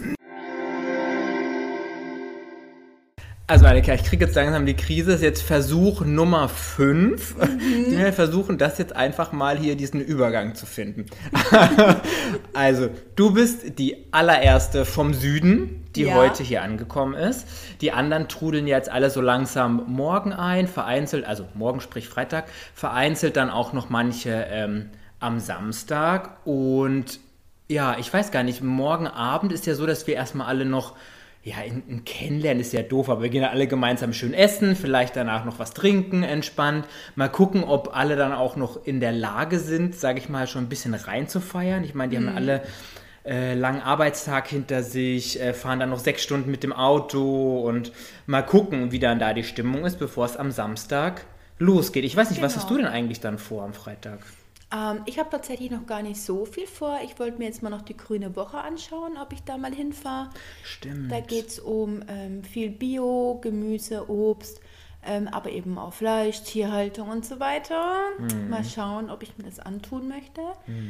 [SPEAKER 1] Also Annika, ich kriege jetzt langsam die Krise. Das ist jetzt Versuch Nummer 5. Wir versuchen das jetzt einfach mal hier diesen Übergang zu finden. Also, du bist die allererste vom Süden, die
[SPEAKER 2] Ja.
[SPEAKER 1] heute hier angekommen ist. Die anderen trudeln jetzt alle so langsam morgen ein, vereinzelt, also morgen sprich Freitag, vereinzelt dann auch noch manche am Samstag. Und ja, ich weiß gar nicht, morgen Abend ist ja so, dass wir erstmal alle noch, ja, in Kennenlernen ist ja doof, aber wir gehen ja alle gemeinsam schön essen, vielleicht danach noch was trinken, entspannt. Mal gucken, ob alle dann auch noch in der Lage sind, sage ich mal, schon ein bisschen reinzufeiern. Ich meine, die haben ja alle langen Arbeitstag hinter sich, fahren dann noch 6 Stunden mit dem Auto und mal gucken, wie dann da die Stimmung ist, bevor es am Samstag losgeht. Ich weiß nicht, was
[SPEAKER 2] Genau.
[SPEAKER 1] hast du denn eigentlich dann vor am Freitag?
[SPEAKER 2] Ich habe tatsächlich noch gar nicht so viel vor. Ich wollte mir jetzt mal noch die Grüne Woche anschauen, ob ich da mal hinfahre.
[SPEAKER 1] Stimmt.
[SPEAKER 2] Da geht es um viel Bio, Gemüse, Obst, aber eben auch Fleisch, Tierhaltung und so weiter. Mal schauen, ob ich mir das antun möchte.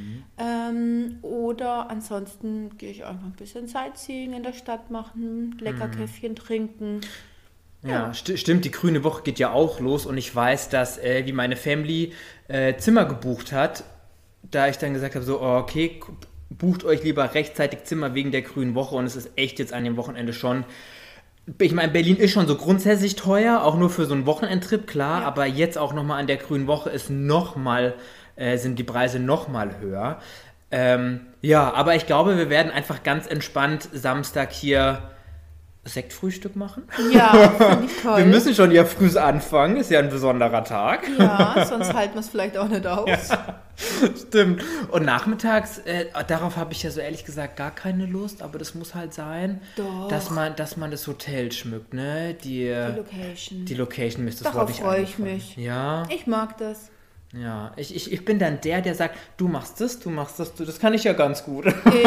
[SPEAKER 2] Oder ansonsten gehe ich einfach ein bisschen Sightseeing in der Stadt machen, lecker Käffchen trinken.
[SPEAKER 1] Ja, stimmt, die Grüne Woche geht ja auch los und ich weiß, dass wie meine Family Zimmer gebucht hat, da ich dann gesagt habe, so, oh, okay, bucht euch lieber rechtzeitig Zimmer wegen der Grünen Woche und es ist echt jetzt an dem Wochenende schon, ich meine, Berlin ist schon so grundsätzlich teuer, auch nur für so einen Wochenendtrip, klar,
[SPEAKER 2] Ja.
[SPEAKER 1] aber jetzt auch nochmal an der Grünen Woche ist sind die Preise nochmal höher. Ja, aber ich glaube, wir werden einfach ganz entspannt Samstag hier Sektfrühstück machen.
[SPEAKER 2] Ja, finde ich toll.
[SPEAKER 1] Wir müssen schon ja früh anfangen, ist ja ein besonderer Tag.
[SPEAKER 2] Ja, sonst halten wir es vielleicht auch nicht aus.
[SPEAKER 1] Stimmt. Und nachmittags, darauf habe ich ja so ehrlich gesagt gar keine Lust, aber das muss halt sein,
[SPEAKER 2] Doch.
[SPEAKER 1] dass man das Hotel schmückt, ne? Die
[SPEAKER 2] Location.
[SPEAKER 1] Location müsste es,
[SPEAKER 2] Darauf
[SPEAKER 1] glaube ich,
[SPEAKER 2] freue ich
[SPEAKER 1] eingefallen.
[SPEAKER 2] mich.
[SPEAKER 1] Ja,
[SPEAKER 2] Ich mag das.
[SPEAKER 1] ja. Ich bin dann der sagt, du machst das, das kann ich ja ganz gut.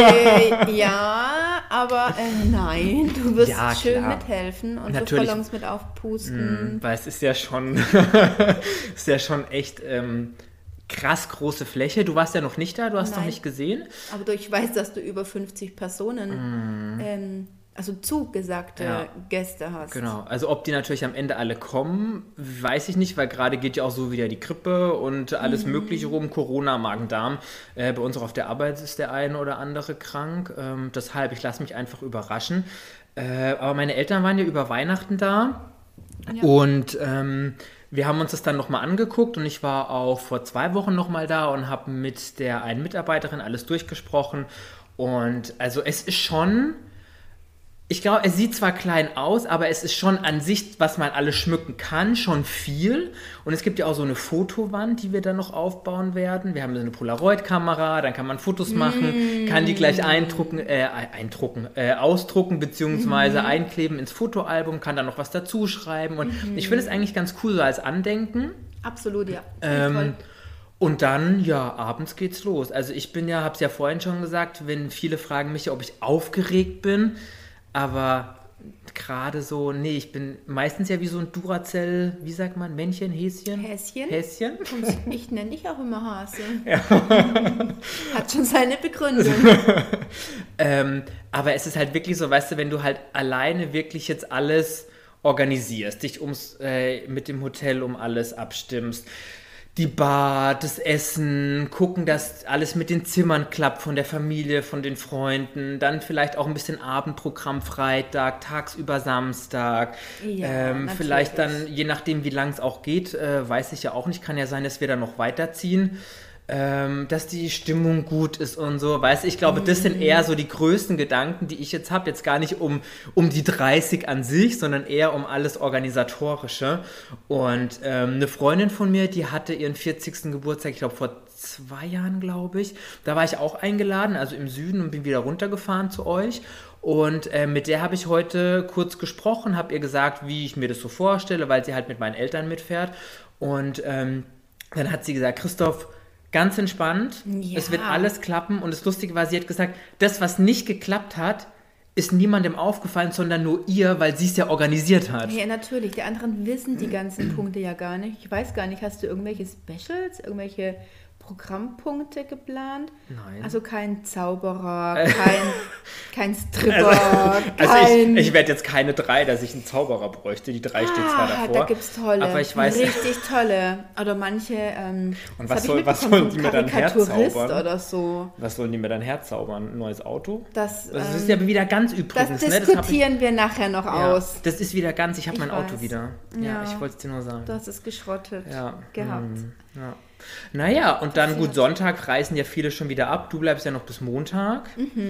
[SPEAKER 2] Ja, aber nein, du wirst
[SPEAKER 1] Ja,
[SPEAKER 2] schön
[SPEAKER 1] klar.
[SPEAKER 2] mithelfen und
[SPEAKER 1] Natürlich.
[SPEAKER 2] so Ballons mit aufpusten.
[SPEAKER 1] Weil es ist ja schon, echt krass große Fläche. Du warst ja noch nicht da, du hast noch
[SPEAKER 2] Nein.
[SPEAKER 1] nicht gesehen.
[SPEAKER 2] Aber ich weiß, dass du über 50 Personen, also zugesagte
[SPEAKER 1] Ja.
[SPEAKER 2] Gäste hast.
[SPEAKER 1] Genau, also ob die natürlich am Ende alle kommen, weiß ich nicht, weil gerade geht ja auch so wieder die Grippe und alles Mögliche rum, Corona, Magen-Darm. Bei uns auch auf der Arbeit ist der eine oder andere krank, deshalb, ich lasse mich einfach überraschen. Aber meine Eltern waren ja über Weihnachten da
[SPEAKER 2] Ja.
[SPEAKER 1] und wir haben uns das dann nochmal angeguckt und ich war auch vor 2 Wochen nochmal da und habe mit der einen Mitarbeiterin alles durchgesprochen und also es ist schon... Ich glaube, es sieht zwar klein aus, aber es ist schon an sich, was man alles schmücken kann, schon viel. Und es gibt ja auch so eine Fotowand, die wir dann noch aufbauen werden. Wir haben so eine Polaroid-Kamera, dann kann man Fotos machen, kann die gleich ausdrucken beziehungsweise einkleben ins Fotoalbum, kann dann noch was dazu schreiben. Und ich finde es eigentlich ganz cool so als Andenken.
[SPEAKER 2] Absolut, ja.
[SPEAKER 1] Ähm, Und dann, ja, abends geht's los. Also ich hab's ja vorhin schon gesagt, wenn viele fragen mich, ob ich aufgeregt bin, aber gerade so, nee, ich bin meistens ja wie so ein Duracell, wie sagt man, Männchen, Häschen?
[SPEAKER 2] Häschen? Und ich nenne dich auch immer Hase.
[SPEAKER 1] Ja.
[SPEAKER 2] Hat schon seine Begründung.
[SPEAKER 1] Aber es ist halt wirklich so, weißt du, wenn du halt alleine wirklich jetzt alles organisierst, dich mit dem Hotel um alles abstimmst, die Bar, das Essen, gucken, dass alles mit den Zimmern klappt von der Familie, von den Freunden, dann vielleicht auch ein bisschen Abendprogramm Freitag, tagsüber Samstag,
[SPEAKER 2] Ja,
[SPEAKER 1] vielleicht
[SPEAKER 2] natürlich.
[SPEAKER 1] dann, je nachdem wie lang es auch geht, weiß ich ja auch nicht, kann ja sein, dass wir dann noch weiterziehen, dass die Stimmung gut ist und so, weißt du, ich glaube, das sind eher so die größten Gedanken, die ich jetzt habe, jetzt gar nicht um die 30 an sich, sondern eher um alles Organisatorische. Und eine Freundin von mir, die hatte ihren 40. Geburtstag, ich glaube vor 2 Jahren, glaube ich, da war ich auch eingeladen, also im Süden und bin wieder runtergefahren zu euch. Und mit der habe ich heute kurz gesprochen, habe ihr gesagt, wie ich mir das so vorstelle, weil sie halt mit meinen Eltern mitfährt. Und dann hat sie gesagt, Christoph, ganz entspannt,
[SPEAKER 2] Ja.
[SPEAKER 1] es wird alles klappen. Und das Lustige war, sie hat gesagt, das, was nicht geklappt hat, ist niemandem aufgefallen, sondern nur ihr, weil sie es ja organisiert hat.
[SPEAKER 2] Ja, natürlich. Die anderen wissen die ganzen Punkte ja gar nicht. Ich weiß gar nicht, hast du irgendwelche Specials, irgendwelche Programmpunkte geplant?
[SPEAKER 1] Nein.
[SPEAKER 2] Also kein Zauberer, kein Stripper,
[SPEAKER 1] ich werde jetzt keine 3, dass ich einen Zauberer bräuchte. Die 3 steht zwar davor.
[SPEAKER 2] Da gibt's tolle,
[SPEAKER 1] aber ich weiß,
[SPEAKER 2] richtig tolle. Oder manche,
[SPEAKER 1] und was sollen die mir dann herzaubern?
[SPEAKER 2] Oder so.
[SPEAKER 1] Was sollen die mir dann herzaubern? Ein neues Auto?
[SPEAKER 2] Das
[SPEAKER 1] ist ja wieder ganz übrigens.
[SPEAKER 2] Das diskutieren wir nachher noch aus.
[SPEAKER 1] Das ist wieder ganz, ich habe mein Auto wieder.
[SPEAKER 2] Ja,
[SPEAKER 1] ich wollte es dir nur sagen.
[SPEAKER 2] Du hast es geschrottet gehabt.
[SPEAKER 1] Ja. Naja, und dann gut, Sonntag reisen ja viele schon wieder ab. Du bleibst ja noch bis Montag.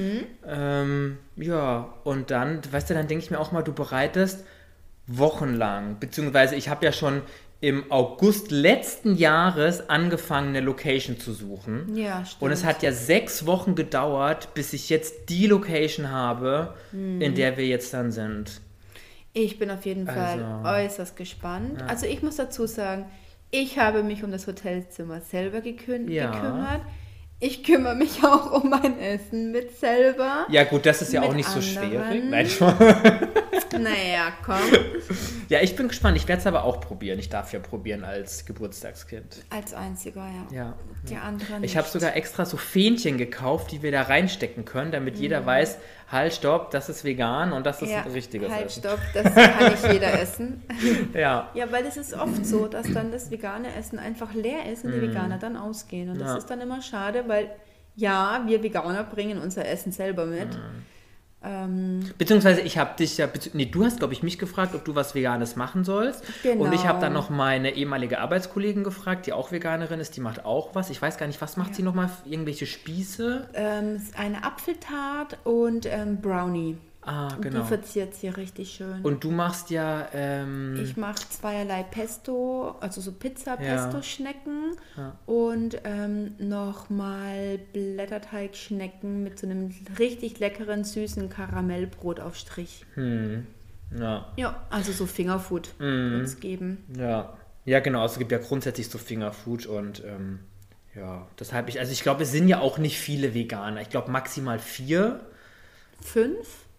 [SPEAKER 1] Und dann, weißt du, dann denke ich mir auch mal, du bereitest wochenlang, beziehungsweise ich habe ja schon im August letzten Jahres angefangen, eine Location zu suchen.
[SPEAKER 2] Ja, stimmt.
[SPEAKER 1] Und es hat ja 6 Wochen gedauert, bis ich jetzt die Location habe, in der wir jetzt dann sind.
[SPEAKER 2] Ich bin auf jeden Fall äußerst gespannt. Ja. Also ich muss dazu sagen, ich habe mich um das Hotelzimmer selber gekümmert. Ich kümmere mich auch um mein Essen mit selber.
[SPEAKER 1] Ja gut, das ist ja auch nicht so schwierig. Nein,
[SPEAKER 2] naja, komm.
[SPEAKER 1] Ja, ich bin gespannt. Ich werde es aber auch probieren. Ich darf ja probieren als Geburtstagskind.
[SPEAKER 2] Als einziger, ja. Die anderen
[SPEAKER 1] Ich habe sogar extra so Fähnchen gekauft, die wir da reinstecken können, damit jeder weiß, halt, stopp, das ist vegan und das ist ein richtiges
[SPEAKER 2] halt,
[SPEAKER 1] Essen.
[SPEAKER 2] Stopp, das kann nicht jeder essen.
[SPEAKER 1] Ja,
[SPEAKER 2] weil es ist oft so, dass dann das vegane Essen einfach leer ist und die Veganer dann ausgehen. Und das ist dann immer schade, weil wir Veganer bringen unser Essen selber mit.
[SPEAKER 1] Beziehungsweise ich habe dich du hast, glaube ich, mich gefragt, ob du was Veganes machen sollst.
[SPEAKER 2] Genau.
[SPEAKER 1] Und ich habe dann noch meine ehemalige Arbeitskollegin gefragt, die auch Veganerin ist, die macht auch was. Ich weiß gar nicht, was macht sie nochmal? Irgendwelche Spieße?
[SPEAKER 2] Eine Apfeltart und Brownie.
[SPEAKER 1] Ah,
[SPEAKER 2] und
[SPEAKER 1] genau.
[SPEAKER 2] die verziert sie richtig schön.
[SPEAKER 1] Und du machst ja...
[SPEAKER 2] ich mache zweierlei Pesto, also so Pizza-Pesto-Schnecken und nochmal Blätterteigschnecken mit so einem richtig leckeren, süßen Karamellbrotaufstrich. Ja, also so Fingerfood wird es geben.
[SPEAKER 1] Ja, genau. Also es gibt ja grundsätzlich so Fingerfood und deshalb ich glaube, es sind ja auch nicht viele Veganer. Ich glaube maximal 4.
[SPEAKER 2] 5?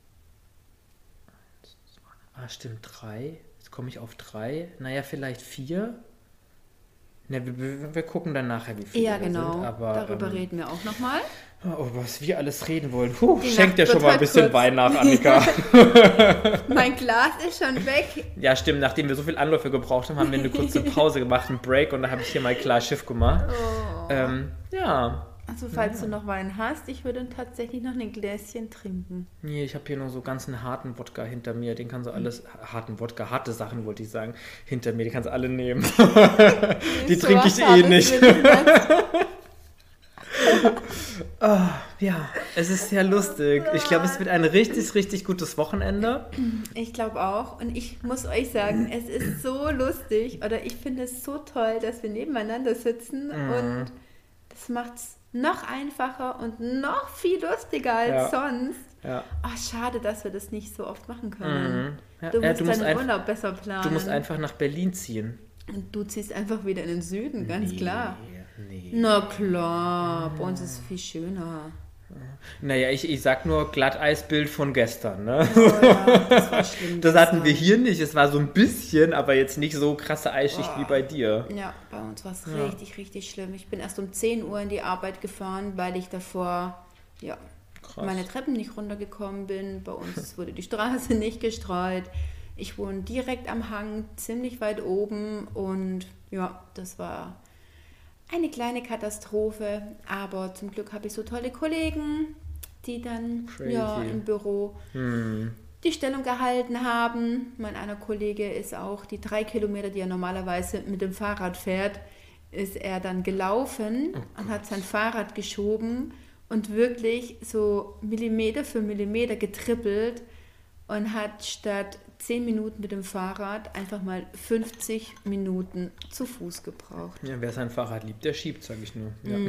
[SPEAKER 1] Ah, stimmt, 3. Jetzt komme ich auf 3. Naja, vielleicht 4. Wir gucken dann nachher, wie viele
[SPEAKER 2] sind.
[SPEAKER 1] Aber,
[SPEAKER 2] darüber reden wir auch nochmal.
[SPEAKER 1] Oh, was wir alles reden wollen. Schenkt dir schon mal ein bisschen Wein nach, Annika.
[SPEAKER 2] Mein Glas ist schon weg.
[SPEAKER 1] Ja, stimmt. Nachdem wir so viel Anläufe gebraucht haben, haben wir eine kurze Pause gemacht, einen Break. Und da habe ich hier mal klar Schiff gemacht.
[SPEAKER 2] Also falls du noch Wein hast, ich würde tatsächlich noch ein Gläschen trinken.
[SPEAKER 1] Nee, ich habe hier noch so ganzen harten Wodka hinter mir. Den kannst du alles, harte Sachen wollte ich sagen, hinter mir. Die kannst du alle nehmen. Die trinke ich nicht. Es ist sehr lustig. Ich glaube, es wird ein richtig, richtig gutes Wochenende.
[SPEAKER 2] Ich glaube auch. Und ich muss euch sagen, es ist so lustig oder ich finde es so toll, dass wir nebeneinander sitzen und das macht es noch einfacher und noch viel lustiger als sonst. Ja. Schade, dass wir das nicht so oft machen können. Du musst deinen Urlaub besser planen.
[SPEAKER 1] Du musst einfach nach Berlin ziehen.
[SPEAKER 2] Und du ziehst einfach wieder in den Süden, ganz klar.
[SPEAKER 1] Nee.
[SPEAKER 2] Na klar, bei uns ist es viel schöner.
[SPEAKER 1] Naja, ich sag nur Glatteisbild von gestern, ne?
[SPEAKER 2] Oh ja, das war schlimm.
[SPEAKER 1] Das hatten wir hier nicht. Es war so ein bisschen, aber jetzt nicht so krasse Eisschicht wie bei dir.
[SPEAKER 2] Ja, bei uns war es richtig, richtig schlimm. Ich bin erst um 10 Uhr in die Arbeit gefahren, weil ich davor meine Treppen nicht runtergekommen bin. Bei uns wurde die Straße nicht gestreut. Ich wohne direkt am Hang, ziemlich weit oben und das war eine kleine Katastrophe, aber zum Glück habe ich so tolle Kollegen, die dann im Büro die Stellung gehalten haben. Mein einer Kollege ist auch die 3 Kilometer, die er normalerweise mit dem Fahrrad fährt, ist er dann gelaufen und hat sein Fahrrad geschoben und wirklich so Millimeter für Millimeter getrippelt und hat statt 10 Minuten mit dem Fahrrad einfach mal 50 Minuten zu Fuß gebraucht.
[SPEAKER 1] Ja, wer sein Fahrrad liebt, der schiebt, sage ich nur.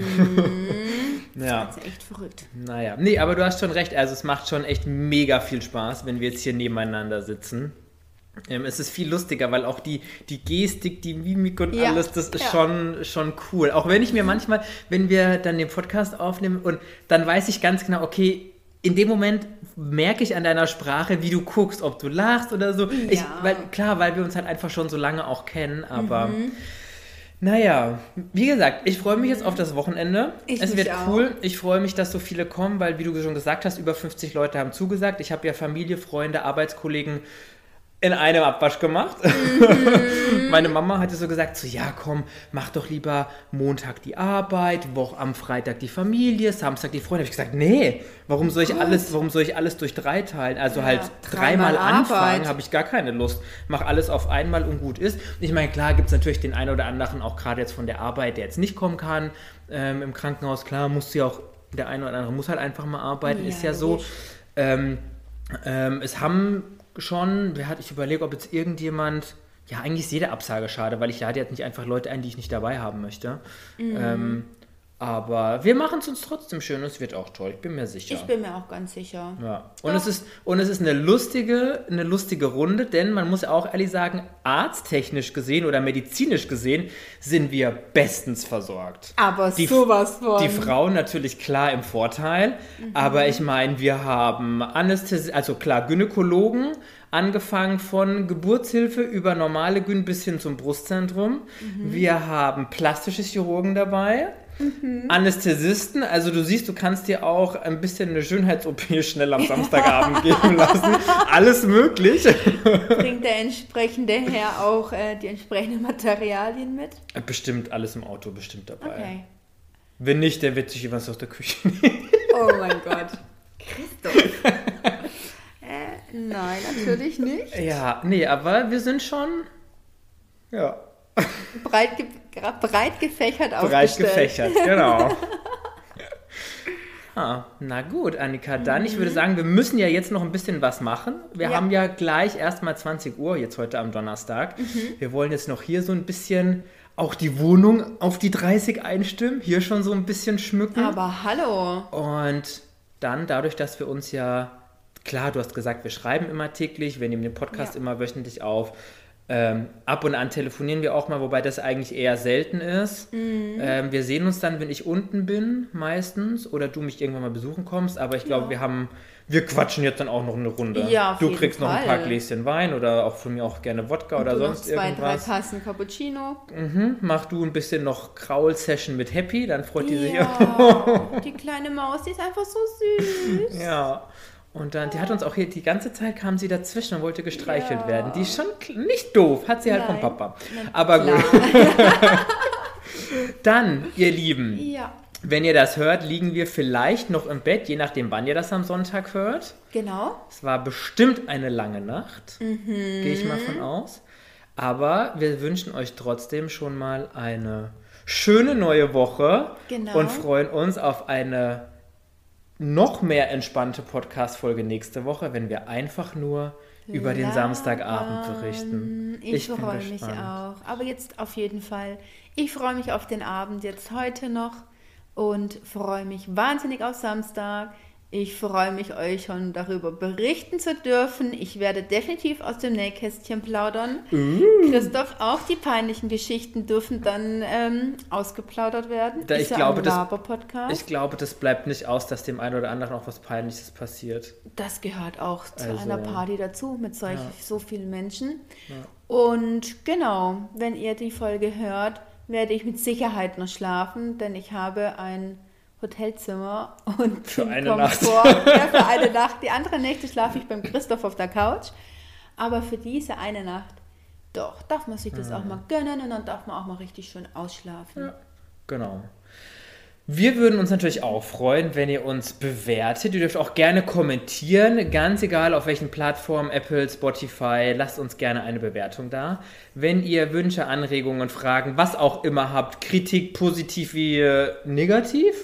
[SPEAKER 2] Das ist echt verrückt.
[SPEAKER 1] Naja, nee, aber du hast schon recht. Also es macht schon echt mega viel Spaß, wenn wir jetzt hier nebeneinander sitzen. Es ist viel lustiger, weil auch die Gestik, die Mimik und alles, das ist schon cool. Auch wenn ich mir manchmal, wenn wir dann den Podcast aufnehmen und dann weiß ich ganz genau, okay, in dem Moment merke ich an deiner Sprache, wie du guckst, ob du lachst oder so.
[SPEAKER 2] Ja.
[SPEAKER 1] Weil wir uns halt einfach schon so lange auch kennen, aber naja, wie gesagt, ich freue mich jetzt auf das Wochenende. Es wird cool. Ich freue mich, dass so viele kommen, weil, wie du schon gesagt hast, über 50 Leute haben zugesagt. Ich habe ja Familie, Freunde, Arbeitskollegen in einem Abwasch gemacht. Meine Mama hatte so gesagt, so ja komm, mach doch lieber Montag die Arbeit, am Freitag die Familie, Samstag die Freunde. Habe ich gesagt, nee, warum soll ich alles durch 3 teilen? Also halt 3-mal anfangen, habe ich gar keine Lust. Mach alles auf einmal und gut ist. Ich meine, klar gibt es natürlich den einen oder anderen, auch gerade jetzt von der Arbeit, der jetzt nicht kommen kann im Krankenhaus. Klar, der eine oder andere muss halt einfach mal arbeiten, ist ja so. Es haben schon, ich überlege, ob jetzt irgendjemand, ja, eigentlich ist jede Absage schade, weil ich lade jetzt nicht einfach Leute ein, die ich nicht dabei haben möchte. Aber wir machen es uns trotzdem schön und es wird auch toll, ich bin mir sicher.
[SPEAKER 2] Ich bin mir auch ganz sicher.
[SPEAKER 1] Ja. Und es ist eine lustige Runde, denn man muss auch ehrlich sagen, arzttechnisch gesehen oder medizinisch gesehen sind wir bestens versorgt.
[SPEAKER 2] Aber sowas von.
[SPEAKER 1] Die Frauen natürlich klar im Vorteil, aber ich meine, wir haben also klar, Gynäkologen, angefangen von Geburtshilfe über normale Gyn bis hin zum Brustzentrum. Wir haben plastische Chirurgen dabei. Anästhesisten, also du siehst, du kannst dir auch ein bisschen eine Schönheits-OP schnell am Samstagabend geben lassen. Alles möglich.
[SPEAKER 2] Bringt der entsprechende Herr auch die entsprechenden Materialien mit?
[SPEAKER 1] Bestimmt alles im Auto, bestimmt dabei.
[SPEAKER 2] Okay.
[SPEAKER 1] Wenn nicht, der wird sich was aus der Küche nehmen.
[SPEAKER 2] Oh mein Gott. Christoph. Nein, natürlich nicht.
[SPEAKER 1] Ja, nee, aber wir sind schon, ja.
[SPEAKER 2] Breit gefächert aufgestellt.
[SPEAKER 1] Breit gefächert, genau. Na gut, Annika, dann, ich würde sagen, wir müssen ja jetzt noch ein bisschen was machen. Wir haben ja gleich erstmal 20 Uhr, jetzt heute am Donnerstag. Wir wollen jetzt noch hier so ein bisschen auch die Wohnung auf die 30 einstimmen, hier schon so ein bisschen schmücken.
[SPEAKER 2] Aber hallo.
[SPEAKER 1] Und dann, dadurch, dass wir uns ja, klar, du hast gesagt, wir schreiben immer täglich, wir nehmen den Podcast immer wöchentlich auf. Ab und an telefonieren wir auch mal, wobei das eigentlich eher selten ist. Wir sehen uns dann, wenn ich unten bin, meistens, oder du mich irgendwann mal besuchen kommst, aber ich glaube, wir quatschen jetzt dann auch noch eine Runde.
[SPEAKER 2] Ja,
[SPEAKER 1] du kriegst noch ein paar Gläschen Wein oder auch von mir auch gerne Wodka oder sonst irgendwas.
[SPEAKER 2] 2-3 Tassen Cappuccino.
[SPEAKER 1] Mach du ein bisschen noch Kraul-Session mit Happy, dann freut die sich.
[SPEAKER 2] Die kleine Maus, die ist einfach so süß.
[SPEAKER 1] Ja. Und dann, die hat uns auch hier, die ganze Zeit kam sie dazwischen und wollte gestreichelt werden. Die ist schon nicht doof, hat sie halt vom Papa. Aber gut. Dann, ihr Lieben, wenn ihr das hört, liegen wir vielleicht noch im Bett, je nachdem, wann ihr das am Sonntag hört.
[SPEAKER 2] Genau.
[SPEAKER 1] Es war bestimmt eine lange Nacht, gehe ich mal von aus. Aber wir wünschen euch trotzdem schon mal eine schöne neue Woche und freuen uns auf eine noch mehr entspannte Podcast-Folge nächste Woche, wenn wir einfach nur über den Samstagabend berichten.
[SPEAKER 2] Ich freue mich auch. Aber jetzt auf jeden Fall. Ich freue mich auf den Abend jetzt heute noch und freue mich wahnsinnig auf Samstag. Ich freue mich, euch schon darüber berichten zu dürfen. Ich werde definitiv aus dem Nähkästchen plaudern. Christoph, auch die peinlichen Geschichten dürfen dann ausgeplaudert werden.
[SPEAKER 1] Ich glaube, das bleibt nicht aus, dass dem einen oder anderen auch was Peinliches passiert.
[SPEAKER 2] Das gehört auch zu einer Party dazu mit so vielen Menschen. Ja. Und genau, wenn ihr die Folge hört, werde ich mit Sicherheit noch schlafen, denn ich habe ein Hotelzimmer und
[SPEAKER 1] für eine Nacht.
[SPEAKER 2] Für eine Nacht. Die andere Nächte schlafe ich beim Christoph auf der Couch. Aber für diese eine Nacht, doch, darf man sich das auch mal gönnen und dann darf man auch mal richtig schön ausschlafen.
[SPEAKER 1] Ja, genau. Wir würden uns natürlich auch freuen, wenn ihr uns bewertet. Ihr dürft auch gerne kommentieren, ganz egal auf welchen Plattformen, Apple, Spotify, lasst uns gerne eine Bewertung da. Wenn ihr Wünsche, Anregungen, Fragen, was auch immer habt, Kritik, positiv wie negativ?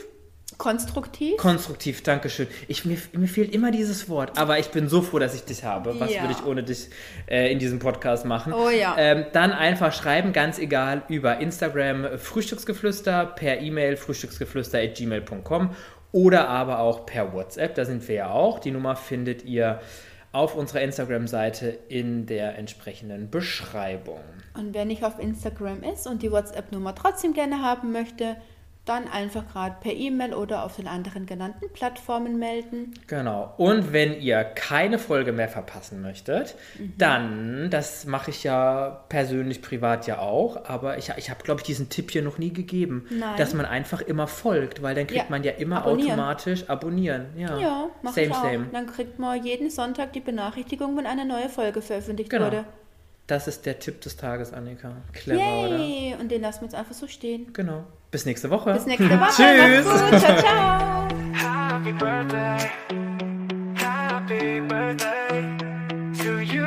[SPEAKER 2] Konstruktiv,
[SPEAKER 1] Dankeschön. Mir fehlt immer dieses Wort, aber ich bin so froh, dass ich dich habe. Was würde ich ohne dich in diesem Podcast machen?
[SPEAKER 2] Oh ja.
[SPEAKER 1] Dann einfach schreiben, ganz egal, über Instagram Frühstücksgeflüster, per E-Mail frühstücksgeflüster@gmail.com oder aber auch per WhatsApp, da sind wir ja auch. Die Nummer findet ihr auf unserer Instagram-Seite in der entsprechenden Beschreibung.
[SPEAKER 2] Und wer nicht auf Instagram ist und die WhatsApp-Nummer trotzdem gerne haben möchte, dann einfach gerade per E-Mail oder auf den anderen genannten Plattformen melden.
[SPEAKER 1] Genau. Und wenn ihr keine Folge mehr verpassen möchtet, dann, das mache ich ja persönlich, privat ja auch, aber ich habe, glaube ich, diesen Tipp hier noch nie gegeben,
[SPEAKER 2] Nein.
[SPEAKER 1] dass man einfach immer folgt, weil dann kriegt man ja immer automatisch abonnieren. Ja,
[SPEAKER 2] mache ich auch. Dann kriegt man jeden Sonntag die Benachrichtigung, wenn eine neue Folge veröffentlicht wurde.
[SPEAKER 1] Das ist der Tipp des Tages, Annika. Clever,
[SPEAKER 2] Yay. Oder? Und den lassen wir jetzt einfach so stehen.
[SPEAKER 1] Genau. Bis nächste Woche.
[SPEAKER 2] Bis nächste Woche.
[SPEAKER 1] Tschüss.
[SPEAKER 2] Macht's gut. Ciao, ciao.
[SPEAKER 3] Happy birthday. Happy birthday to you.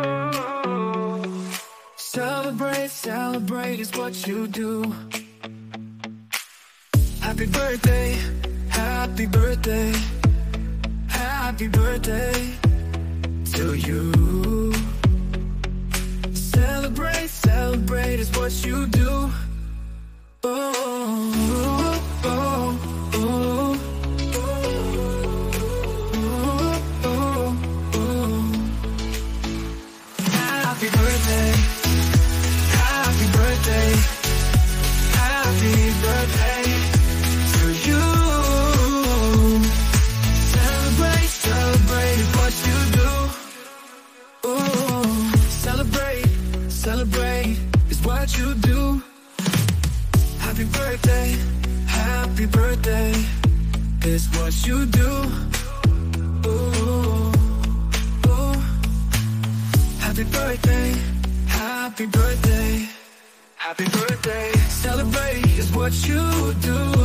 [SPEAKER 3] Celebrate, celebrate is what you do. Happy birthday. Happy birthday. Happy birthday to you. Celebrate, celebrate is what you do. Oh, oh, oh, oh, oh, oh. Happy birthday, happy birthday, happy birthday to you. Celebrate, celebrate is what you do. Oh, celebrate, celebrate is what you do. Happy birthday is what you do. Ooh, ooh. Happy birthday, happy birthday, happy birthday. Celebrate is what you do.